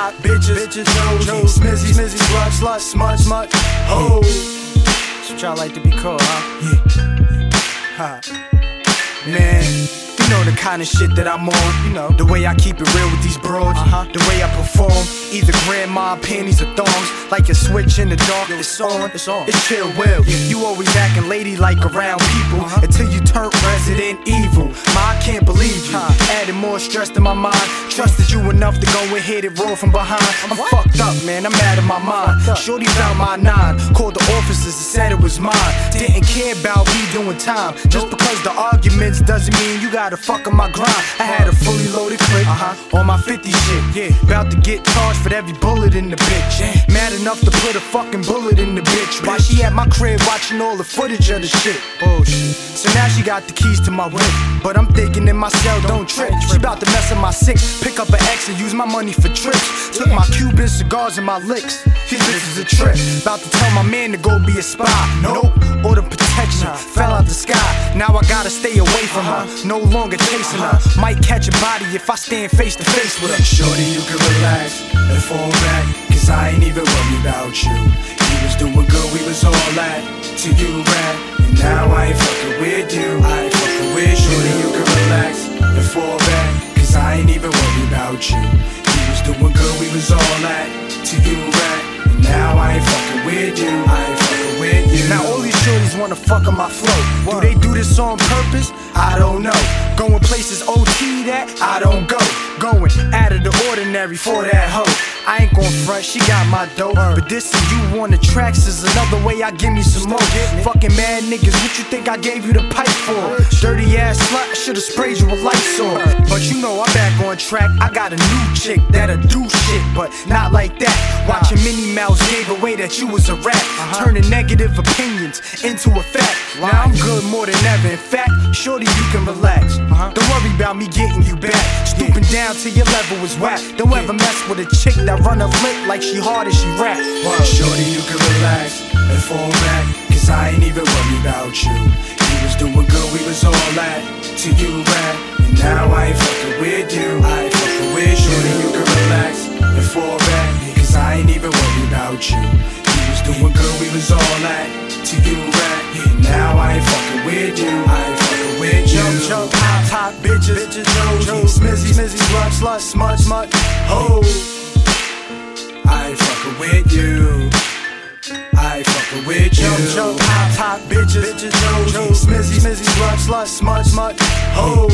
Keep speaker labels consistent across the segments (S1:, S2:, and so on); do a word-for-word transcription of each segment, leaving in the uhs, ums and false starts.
S1: top bitches, bitches, Josie, Smizzy, Smizzy, slut, slut, smut, smut, ho. That's what y'all like to be called, huh? Yeah. Ha. Man. You know the kind of shit that I'm on. You know the way I keep it real with these bros. Uh-huh. The way I perform, either grandma panties or thongs. Like a switch in the dark, Yo, it's on, it's on. It's chill, will. Yeah. You always acting ladylike around people uh-huh. until you turn Resident Evil. Ma, I can't believe you. Huh. Adding more stress to my mind. Trusted you enough to go and hit it raw from behind. I'm what? fucked up, man. I'm out of my mind. Shorty found my nine, called the officers and said it was mine. Didn't care about me doing time. Just because the arguments doesn't mean you gotta fuck on my grind. I had a fully loaded clip uh-huh. on my fifty shit. Yeah, about to get charged for every bullet in the bitch. Yeah. Mad enough to put a fucking bullet in the bitch. While she at my crib watching all the footage of the shit. Bullshit. So now she got the keys to my whip, but I'm thinking in my cell, don't trip. She about to mess up my six, pick up an X and use my money for trips. Took my Cuban cigars and my licks. These bitches a trip. About to tell my man to go be a spy. Nope, order protection, fell out the sky. Now I gotta stay away from her, no longer chasing her. Might catch a body if I stand face to face with her.
S2: Shorty, you can relax and fall back, cause I ain't even worried about you. You was doing good, we was all at, till you ran, and now I ain't fucking with you. I ain't fucking with you. Shorty, you can relax and fall back, cause I ain't even worried about you. You was doing good, we was all at, till you ran, and now I ain't fucking with you. I ain't fucking with you.
S1: Now all these shorties wanna fuck on my flow. Do they do this on purpose? I don't know. Going places O T that I don't go. Going out of the ordinary for that hoe. I ain't gon' front, she got my dough. But this and you on the tracks is another way I give me some more. Fucking mad niggas, what you think I gave you the pipe for? Dirty ass slut, I should've sprayed you with Lysol. But you know I'm back on track. I got a new chick that'll do shit, but not like that. Watching Minnie Mouse gave away that you was a rat, turning negative opinions into a fact. Now I'm good more than ever. In fact, shorty, you can relax. Don't worry about me getting you back. Stooping down to your level is whack. Don't ever mess with a chick that run a lick like she hard as she rap.
S2: Shorty, you can relax and fall back, cause I ain't even worried about you. You was doing good, we was all at, till you ran, and now I ain't fucking with you. I ain't fucking with you. Shorty, you can relax and fall back, cause I ain't even worried about you. You was doing good, we was all at, till you ran, and now I ain't fucking with you. I ain't fucking with you.
S1: Jump, jump, hot, hot bitches, bitches, Josie, Smizzy, Smizzy, slut, slut, smut, smut, ho.
S2: I ain't fucking with you. I ain't fucking with you.
S1: Jump, jump, hot, hot bitches, bitches, Josie, Smizzy, Smizzy, slut, slut, smut, smut, ho.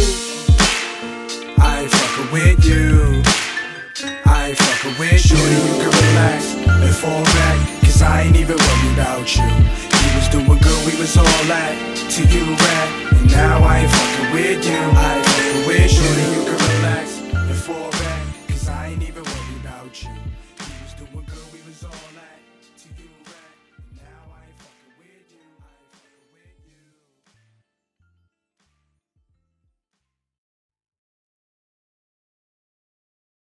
S2: I ain't fucking with you. I ain't fucking with you. Shorty, you can relax and fall back, cause I ain't even worried about you. You was doing good, we was all at, till you ran, and now I ain't fucking with you. I ain't fucking with you. Shorty, you can relax and fall back, cause I ain't even worried about you. You was doing good, we was all at.